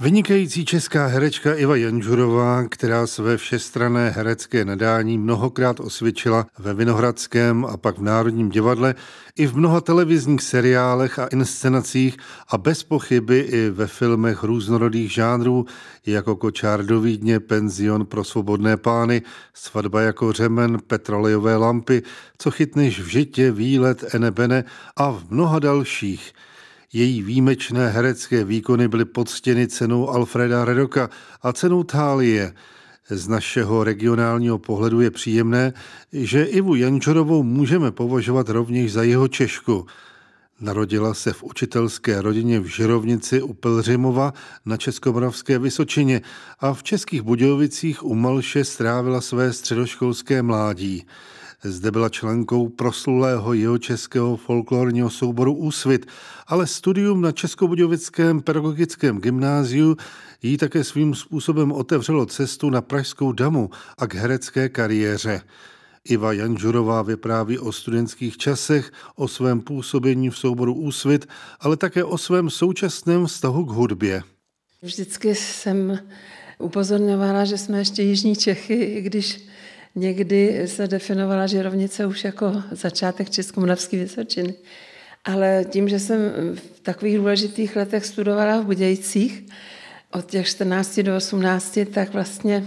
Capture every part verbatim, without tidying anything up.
Vynikající česká herečka Iva Janžurová, která své všestranné herecké nadání mnohokrát osvědčila ve Vinohradském a pak v Národním divadle, i v mnoha televizních seriálech a inscenacích a bez pochyby i ve filmech různorodých žánrů, jako Kočár do Vídně, Penzion pro svobodné pány, Svatba jako řemen, Petrolejové lampy, Co chytneš v žitě, Výlet, Ene Bene a v mnoha dalších. Její výjimečné herecké výkony byly poctěny cenou Alfreda Redoka a cenou Thálie. Z našeho regionálního pohledu je příjemné, že Ivu Janžurovou můžeme považovat rovněž za jeho Češku. Narodila se v učitelské rodině v Žirovnici u Pelhřimova na Českomoravské Vysočině a v Českých Budějovicích u Malše strávila své středoškolské mládí. Zde byla členkou proslulého jihočeského folklorního souboru Úsvit, ale studium na Českobudějovickém pedagogickém gymnáziu jí také svým způsobem otevřelo cestu na pražskou damu a k herecké kariéře. Iva Janžurová vypráví o studentských časech, o svém působení v souboru Úsvit, ale také o svém současném vztahu k hudbě. Vždycky jsem upozorňovala, že jsme ještě jižní Čechy, i když někdy se definovala Žirovnice už jako začátek Českomoravské Vysočiny. Ale tím, že jsem v takových důležitých letech studovala v Budějcích od těch čtrnácti do osmnácti, tak vlastně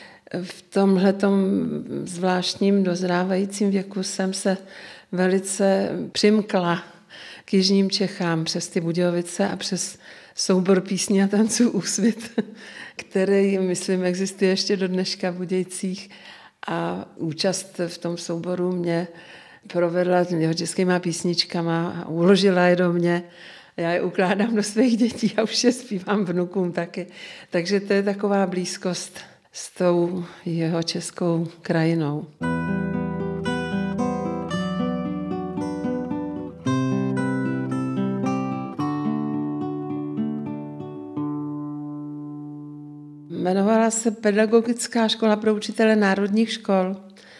v tomhletom zvláštním dozrávajícím věku jsem se velice přimkla k jižním Čechám přes ty Budějovice a přes soubor písní a tanců Úsvit, který, myslím, existuje ještě do dneška v Budějcích. A účast v tom souboru mě provedla jeho českýma písničkama a uložila je do mě. Já je ukládám do svých dětí a už je zpívám vnukům taky. Takže to je taková blízkost s tou jeho českou krajinou. Jmenovala se Pedagogická škola pro učitele národních škol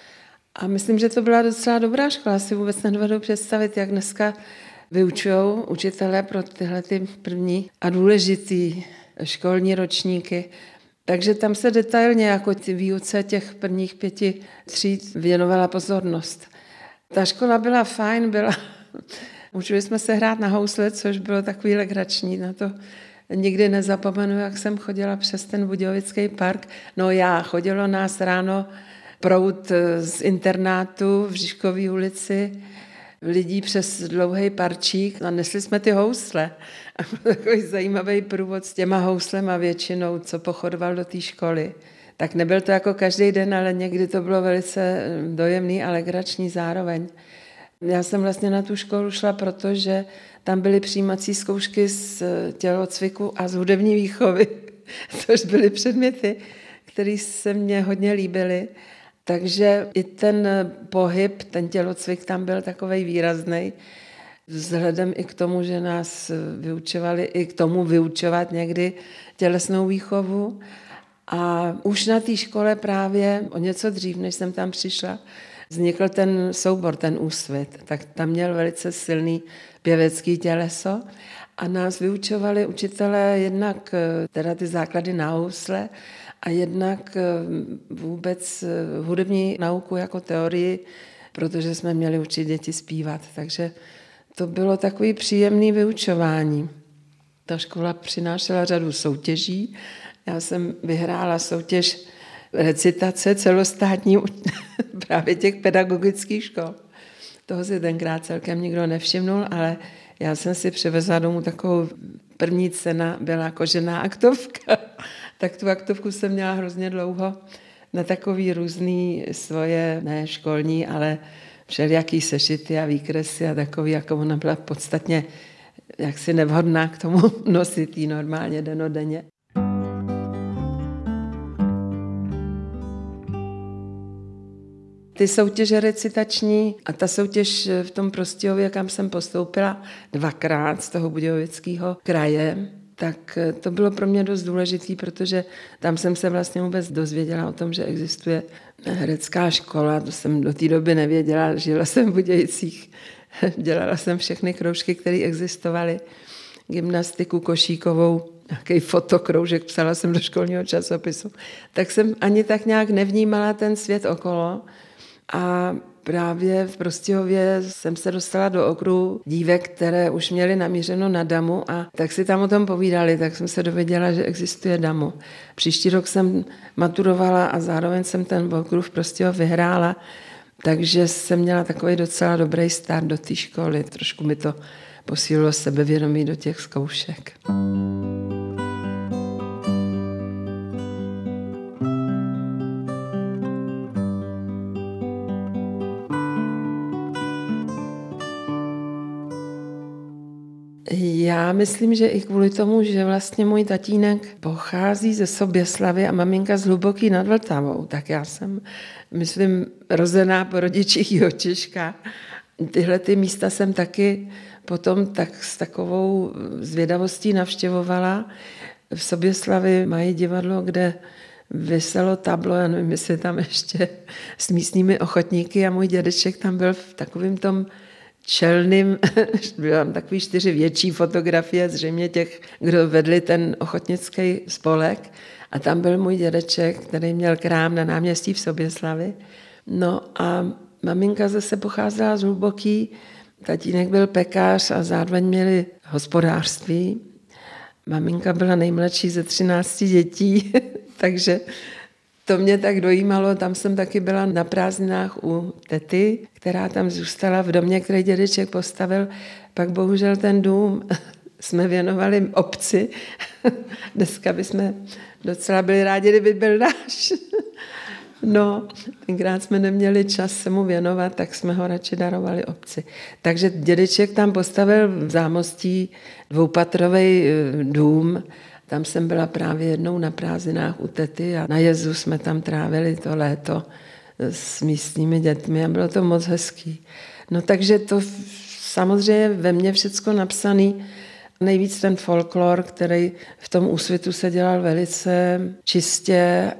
a myslím, že to byla docela dobrá škola. Si vůbec nedovedu představit, jak dneska vyučují učitelé pro tyhle ty první a důležitý školní ročníky. Takže tam se detailně jako ty výuce těch prvních pěti tříd věnovala pozornost. Ta škola byla fajn, byla... Učili jsme se hrát na housle, což bylo takový legrační. Na to nikdy nezapomenu, jak jsem chodila přes ten Budějovický park. No já, chodilo nás ráno proud z internátu v Žižkové ulici, lidí přes dlouhý parčík a nesli jsme ty housle. A byl takový zajímavý průvod s těma houslema většinou, co pochodoval do té školy. Tak nebyl to jako každý den, ale někdy to bylo velice dojemný a legrační zároveň. Já jsem vlastně na tu školu šla, protože tam byly přijímací zkoušky z tělocviku a z hudební výchovy, což byly předměty, které se mně hodně líbily. Takže i ten pohyb, ten tělocvik tam byl takovej výrazný, vzhledem i k tomu, že nás vyučovali i k tomu vyučovat někdy tělesnou výchovu. A už na té škole právě o něco dřív, než jsem tam přišla, vznikl ten soubor, ten Úsvit. Tak tam měl velice silný pěvecký těleso a nás vyučovali učitelé jednak teda ty základy na housle a jednak vůbec hudební nauku jako teorii, protože jsme měli učit děti zpívat. Takže to bylo takový příjemný vyučování. Ta škola přinášela řadu soutěží. Já jsem vyhrála soutěž recitace celostátní právě těch pedagogických škol. Toho si tenkrát celkem nikdo nevšimnul, ale já jsem si přivezla domů takovou první cena, byla kožená aktovka. Tak tu aktovku jsem měla hrozně dlouho na takový různý svoje, ne školní, ale všelijaký sešity a výkresy a takový, jako ona byla podstatně jaksi nevhodná k tomu nosit jí normálně denodenně. Ty soutěže recitační a ta soutěž v tom Prostějově, kam jsem postoupila dvakrát z toho Budějovického kraje, tak to bylo pro mě dost důležitý, protože tam jsem se vlastně vůbec dozvěděla o tom, že existuje herecká škola. To jsem do té doby nevěděla, žila jsem v Budějcích, dělala jsem všechny kroužky, které existovaly, gymnastiku, košíkovou, nějaký fotokroužek, psala jsem do školního časopisu, tak jsem ani tak nějak nevnímala ten svět okolo a právě v Prostějově jsem se dostala do okruhu dívek, které už měly namířeno na damu a tak si tam o tom povídali, tak jsem se dověděla, že existuje damu. Příští rok jsem maturovala a zároveň jsem ten okruh v Prostějov vyhrála, takže jsem měla takový docela dobrý start do té školy. Trošku mi to posílilo sebevědomí do těch zkoušek. Já myslím, že i kvůli tomu, že vlastně můj tatínek pochází ze Soběslavy a maminka z Hluboký nad Vltavou, tak já jsem, myslím, rozená po rodičích Jihočeška. Tyhle ty místa jsem taky potom tak s takovou zvědavostí navštěvovala. V Soběslavi mají divadlo, kde vyselo tablo, já nevím, jestli tam ještě s místními ochotníky a můj dědeček tam byl v takovém tom čelným, byly tam takový čtyři větší fotografie, zřejmě těch, kdo vedli ten ochotnický spolek. A tam byl můj dědeček, který měl krám na náměstí v Soběslavi. No a maminka zase pocházela z Hluboký, tatínek byl pekař a zároveň měli hospodářství. Maminka byla nejmladší ze třinácti dětí, takže to mě tak dojímalo, tam jsem taky byla na prázdninách u tety, která tam zůstala v domě, který dědeček postavil. Pak bohužel ten dům jsme věnovali obci. Dneska bychom docela byli rádi, kdyby byl náš. No, tenkrát jsme neměli čas se mu věnovat, tak jsme ho radši darovali obci. Takže dědeček tam postavil v Zámostí dvoupatrový dům. Tam jsem byla právě jednou na prázdninách u tety a na jezu jsme tam trávili to léto s místními dětmi a bylo to moc hezký. No takže to samozřejmě ve mně všecko napsaný, nejvíc ten folklor, který v tom Úsvitu se dělal velice čistě.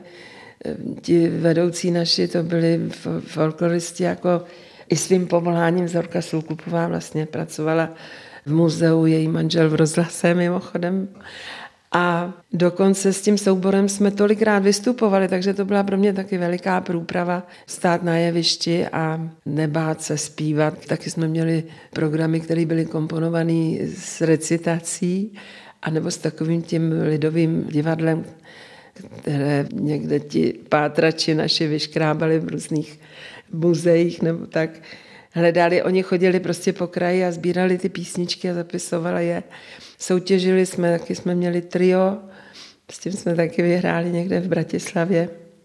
Ti vedoucí naši to byli folkloristi jako i svým povoláním. Zorka Soukupová vlastně pracovala v muzeu, její manžel v rozhlase mimochodem. A dokonce s tím souborem jsme tolikrát vystupovali, takže to byla pro mě taky veliká průprava stát na jevišti a nebát se zpívat. Taky jsme měli programy, které byly komponované s recitací anebo s takovým tím lidovým divadlem, které někde ti pátrači naši vyškrábali v různých muzeích nebo tak. Hledali, oni chodili prostě po kraji a sbírali ty písničky a zapisovali je. Soutěžili jsme, taky jsme měli trio, s tím jsme taky vyhráli někde v Bratislavě.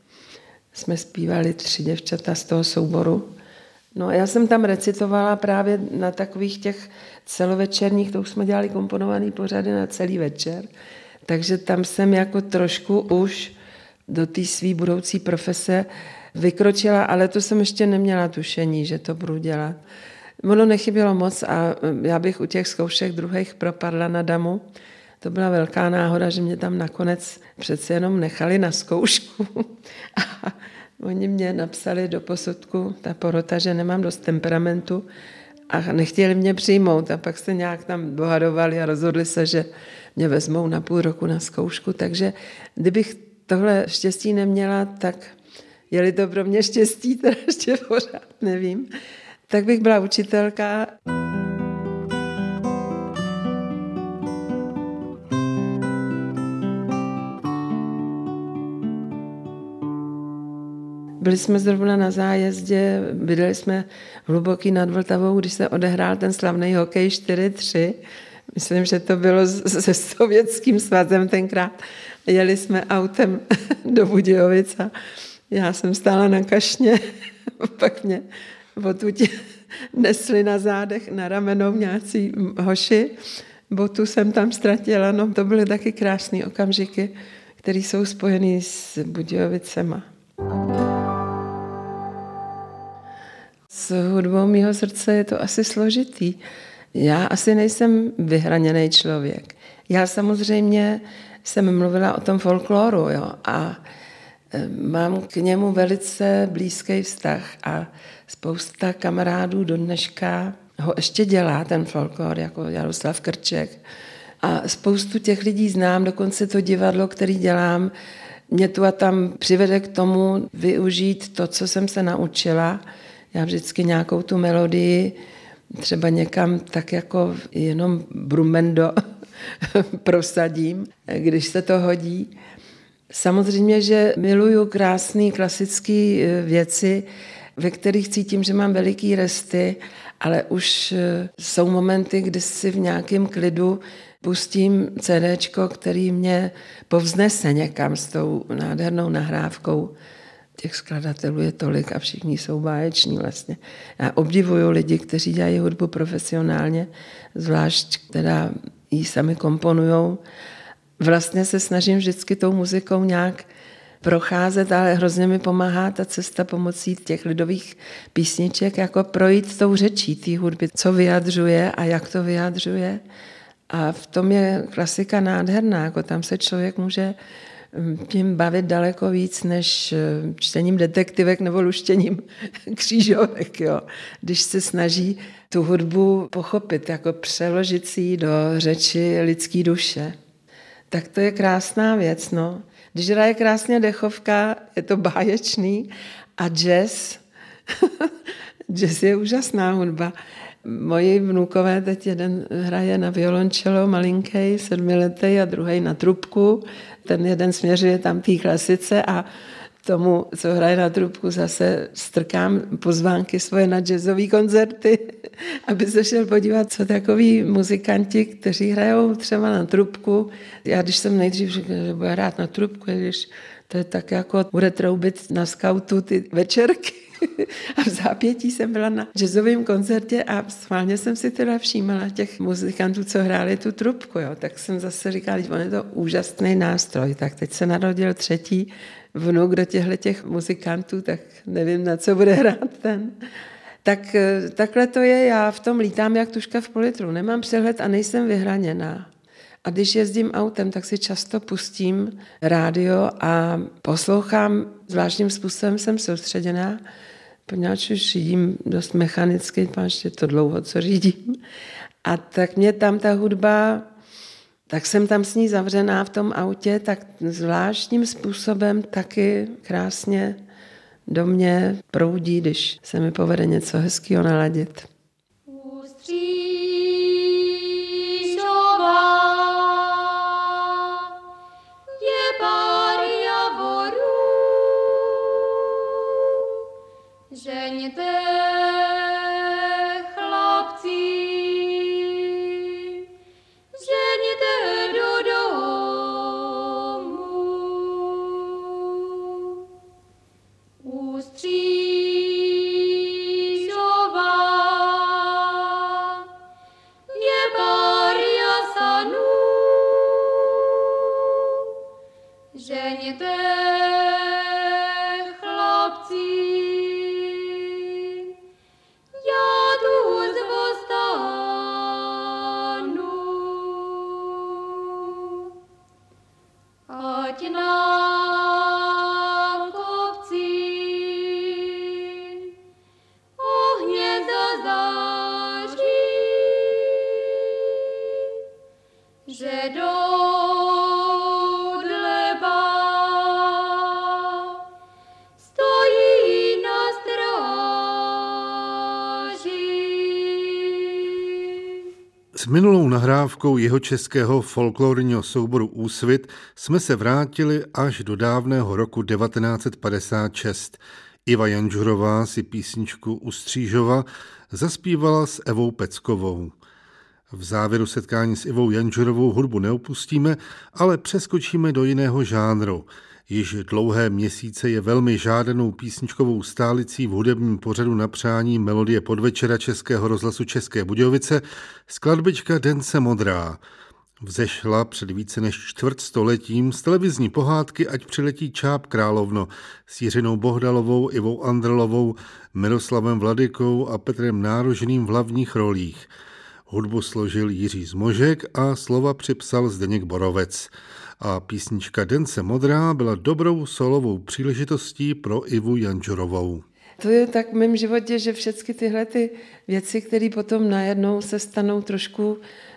Jsme zpívali tři děvčata z toho souboru. No a já jsem tam recitovala právě na takových těch celovečerních, to už jsme dělali komponovaný pořady na celý večer. Takže tam jsem jako trošku už do té své budoucí profese vykročila, ale to jsem ještě neměla tušení, že to budu dělat. Ono nechybělo moc a já bych u těch zkoušek druhých propadla na damu. To byla velká náhoda, že mě tam nakonec přece jenom nechali na zkoušku. A oni mě napsali do posudku, ta porota, že nemám dost temperamentu a nechtěli mě přijmout. A pak se nějak tam dohadovali a rozhodli se, že mě vezmou na půl roku na zkoušku. Takže kdybych tohle štěstí neměla, tak je-li to pro mě štěstí, teda ještě pořád nevím, tak bych byla učitelka. Byli jsme zrovna na zájezdě, bydleli jsme Hluboký nad Vltavou, když se odehrál ten slavný hokej čtyři tři. Myslím, že to bylo se Sovětským svazem tenkrát. Jeli jsme autem do Budějovic a já jsem stála na kašně, pak mě odtud nesli na zádech, na ramenou nějací hoši. Botu jsem tam ztratila, no to byly taky krásné okamžiky, které jsou spojené s Budějovicema. S hudbou mýho srdce je to asi složitý. Já asi nejsem vyhraněný člověk. Já samozřejmě jsem mluvila o tom folkloru, jo, a mám k němu velice blízký vztah a spousta kamarádů do dneška ho ještě dělá, ten folklor, jako Jaroslav Krček, A spoustu těch lidí znám, dokonce to divadlo, který dělám, mě tu a tam přivede k tomu využít to, co jsem se naučila. Já vždycky nějakou tu melodii třeba někam tak jako jenom brumendo prosadím, když se to hodí. Samozřejmě, že miluju krásné klasické věci, ve kterých cítím, že mám veliký resty, ale už jsou momenty, kdy si v nějakém klidu pustím CDčko, který mě povznese někam s tou nádhernou nahrávkou. Těch skladatelů je tolik a všichni jsou báječní vlastně. Já obdivuju lidi, kteří dělají hudbu profesionálně, zvlášť teda ji sami komponujou. Vlastně se snažím vždycky tou muzikou nějak procházet, ale hrozně mi pomáhá ta cesta pomocí těch lidových písniček, jako projít tou řečí té hudby, co vyjadřuje a jak to vyjadřuje. A v tom je klasika nádherná, jako tam se člověk může tím bavit daleko víc, než čtením detektivek nebo luštěním křížovek. Jo. Když se snaží tu hudbu pochopit, jako přeložit si ji do řeči lidský duše. Tak to je krásná věc. No. Když hraje krásně dechovka, je to báječný a jazz, jazz je úžasná hudba. Moji vnukové teď jeden hraje na violončelo malinký, sedmiletý a druhý na trubku. Ten jeden směřuje tam té klasice a tomu, co hraje na trubku, zase strkám pozvánky svoje na jazzové koncerty, aby se šel podívat, co takový muzikanti, kteří hrajou třeba na trubku. Já když jsem nejdřív řekla, že bude hrát na trubku, když to je tak jako bude troubit na skautu ty večerky. A v zápětí jsem byla na jazzovém koncertě a schválně jsem si teda všímala těch muzikantů, co hráli tu trubku. Jo. Tak jsem zase říkala, že on je to úžasný nástroj. Tak teď se narodil třetí vnuk do těchto těch muzikantů, tak nevím, na co bude hrát ten. Tak takhle to je, já v tom lítám jak tužka v politru. Nemám přehled a nejsem vyhraněná. A když jezdím autem, tak si často pustím rádio a poslouchám, zvláštním způsobem jsem soustředěná, poněvadž už řídím dost mechanicky, ještě to dlouho, co řídím. A tak mě tam ta hudba, tak jsem tam s ní zavřená v tom autě, tak zvláštním způsobem taky krásně do mě proudí, když se mi povede něco hezkýho naladit. Žeňte, chlapci, žeňte do domu. Ustřížová je Maria Sanu. Žeňte, S minulou nahrávkou jihočeského folklorního souboru Úsvit jsme se vrátili až do dávného roku devatenáct set padesát šest. Iva Janžurová si písničku Ustřížova zaspívala s Evou Peckovou. V závěru setkání s Ivou Janžurovou hudbu neopustíme, ale přeskočíme do jiného žánru. Již dlouhé měsíce je velmi žádanou písničkovou stálicí v hudebním pořadu Na přání Melodie podvečera Českého rozhlasu České Budějovice skladbička Dence modrá. Vzešla před více než čtvrtstoletím z televizní pohádky Ať přiletí čáp královno s Jiřinou Bohdalovou, Ivou Andrlovou, Miroslavem Vladykou a Petrem Nárožným v hlavních rolích. Hudbu složil Jiří Zmožek a slova připsal Zdeněk Borovec. A písnička Dence modrá byla dobrou solovou příležitostí pro Ivu Janžurovou. To je tak v mém životě, že všechny tyhle ty věci, které potom najednou se stanou trošku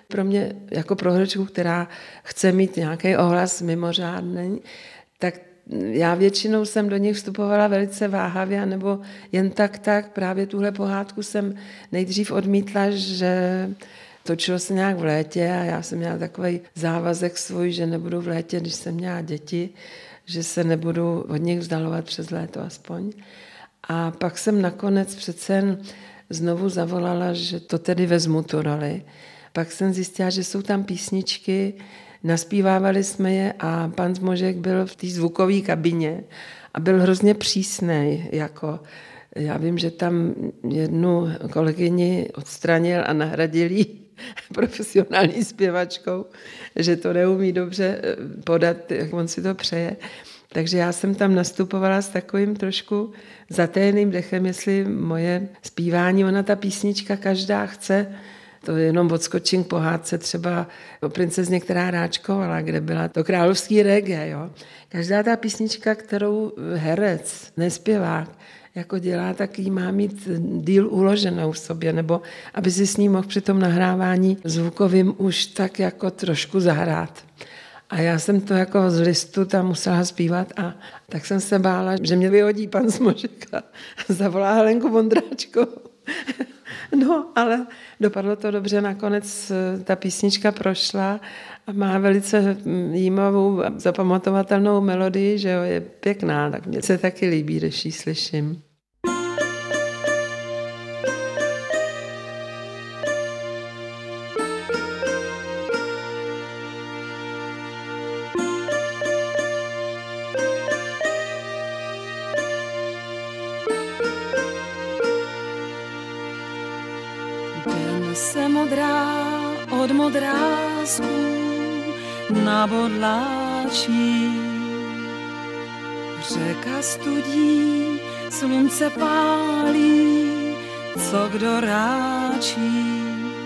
Pro mě jako pro herečku, která chce mít nějaký ohlas mimořádný, tak já většinou jsem do nich vstupovala velice váhavě, nebo jen tak tak. Právě tuhle pohádku jsem nejdřív odmítla, že točilo se nějak v létě a já jsem měla takový závazek svůj, že nebudu v létě, když jsem měla děti, že se nebudu od nich vzdalovat přes léto aspoň. A pak jsem nakonec přece jen znovu zavolala, že to tedy vezmu tu roli. Pak jsem zjistila, že jsou tam písničky, naspívávali jsme je a pan Zmožek byl v té zvukové kabině a byl hrozně přísnej. Jako, já vím, že tam jednu kolegyni odstranil a nahradil ji profesionální zpěvačkou, že to neumí dobře podat, jak on si to přeje. Takže já jsem tam nastupovala s takovým trošku zaténým dechem, jestli moje zpívání, ona ta písnička každá chce, to jenom odskočím k pohádce třeba o princezně, která ráčkovala, kde byla to královský reggae. Jo. Každá ta písnička, kterou herec, nespěvák, jako dělá, tak jí má mít díl uloženou v sobě, nebo aby si s ní mohl při tom nahrávání zvukovým už tak jako trošku zahrát. A já jsem to jako z listu tam musela zpívat a tak jsem se bála, že mě vyhodí pan Zmožek a zavolá Helenku Vondráčkovou. No, ale dopadlo to dobře, nakonec ta písnička prošla a má velice jímavou a zapamatovatelnou melodii, že jo, je pěkná, tak mě se taky líbí, když ji slyším. Se modrá od modrázků nabodláčí. Řeka studí, slunce pálí, co kdo ráčí.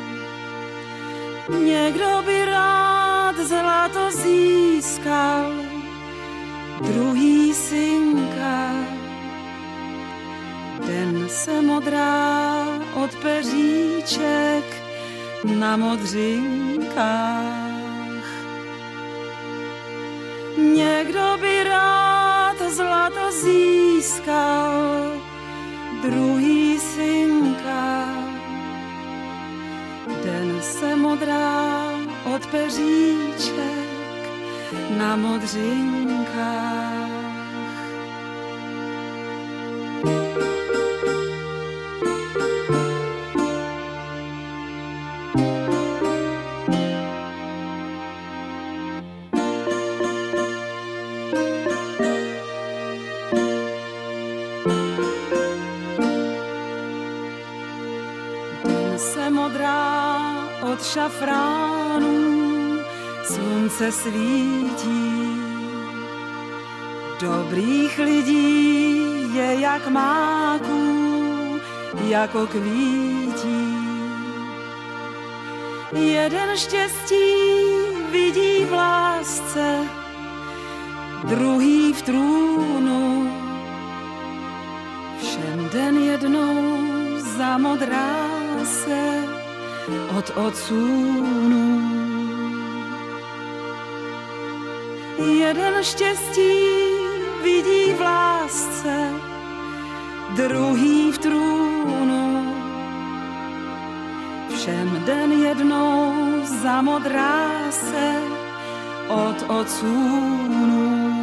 Někdo by rád zlato získal, druhý synka. Den se modrá od peříček na modřinkách. Někdo by rád zlato získal, druhý synka. Den se modrá od peříček na modřinkách. Od šafránů slunce svítí. Dobrých lidí je jak máků, jako kvítí. Jeden štěstí vidí v lásce, druhý v trůnu. Všem den jednou zamodrá se od odsunu. Jeden štěstí vidí v lásce, druhý v trůnu. Všem den jednou zamodrá se od odsunu.